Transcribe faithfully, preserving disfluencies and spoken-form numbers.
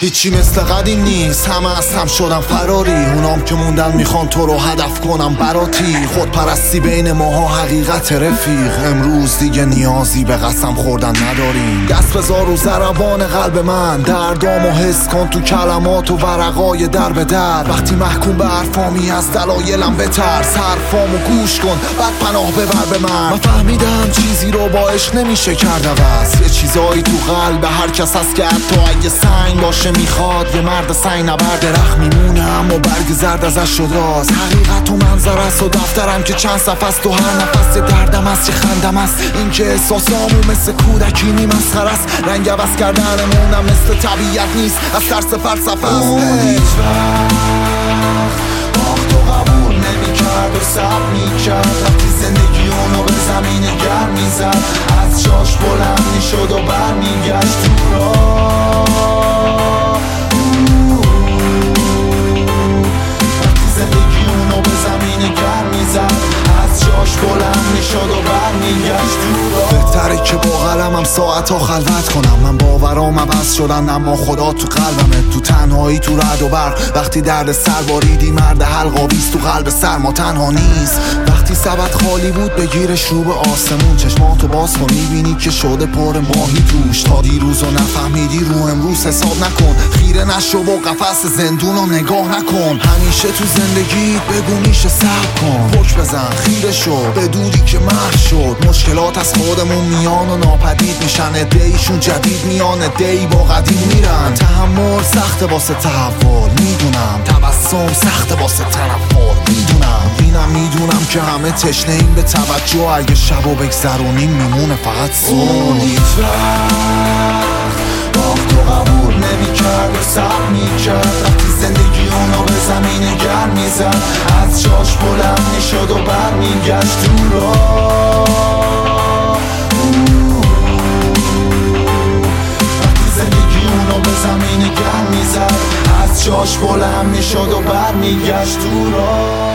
هیچی مثل قدیم نیست، همه از هم شدن فراری. اونام که موندن میخوان تو رو هدف کنم براتی. خودپرستی بین ماها حقیقت رفیق. امروز دیگه نیازی به قسم خوردن نداریم. دست بذار رو ضربان قلب من، دردامو حس کن تو کلمات و ورقای در به در. وقتی محکوم به حرفامی از دلایلم بترس، حرفامو گوش کن بعد پناه ببر به من. من فهمیدم چیزی رو با عشق نمیشه کرد عوض. یه چیزایی تو قلب هر کس هست که حتی اگه سنگ باشه میخواد یه مرد سنگ نبرد. درخت میمونه اما برگ زرد ازش شد راز. حقیقت و منظر است و دفترم که چند صفحه است و هر نفس یه دردم است یه خندم است. این که احساسامو مثل کودکی نی مسخره است. رنگ عوض کردنمونم مثل طبیعت نیست، از ترس فلسفه است. اون هیچ وقت باخت و قبول نمیکرد و صبر میکرد. وقتی زندگی اونو به زمین گرم میزد، از جاش بلند میشد و برمیگشت تو راه. وقتی زندگی اونو به زمین گرم میزد، از جاش بلند میشد و برمیگشت تو راه. بهتره که با قلمم ساعتا خلوت کنم. من باورام عوض شدن اما خدا تو قلبمه. تو تنهایی تو رعد و برق، وقتی درد سر باریدی مرد حلقاویز تو قلب سرما تنها نیست. وقتی سبد خالی بود بگیر شروع آسمون، چشماتو باز کن میبینی که شده پر ماهی توش. تا دیروزو نفهمیدی رو امروز حساب نکن. خیره نشو و قفس زندونو نگاه نکن. همیشه تو زندگی بگو میشه صبر کن. پک بزن خیره شو به دودی که محو شد. مشکلات از خودمون میان و ناپدید میشن. عده‌ایشون جدید میان، عده‌ای با قدیم میرن. تحمل سخته واسه تحول میدونم، تبسم سخته واسه تنفر میدونم. اینم میدونم که همه تشنه این به توجه. اگه شبو بگذرونیم میمونه فقط صبح. هیچ وقت باخت و قبول نمیکرد و صبر میکرد. وقتی زندگی اونو به زمین گرم میزد، از جاش بلند میشد و برمیگشت تو راه. وقتی زندگی اونو به زمین گرم میزد، از جاش بلند میشد و برمیگشت تو راه.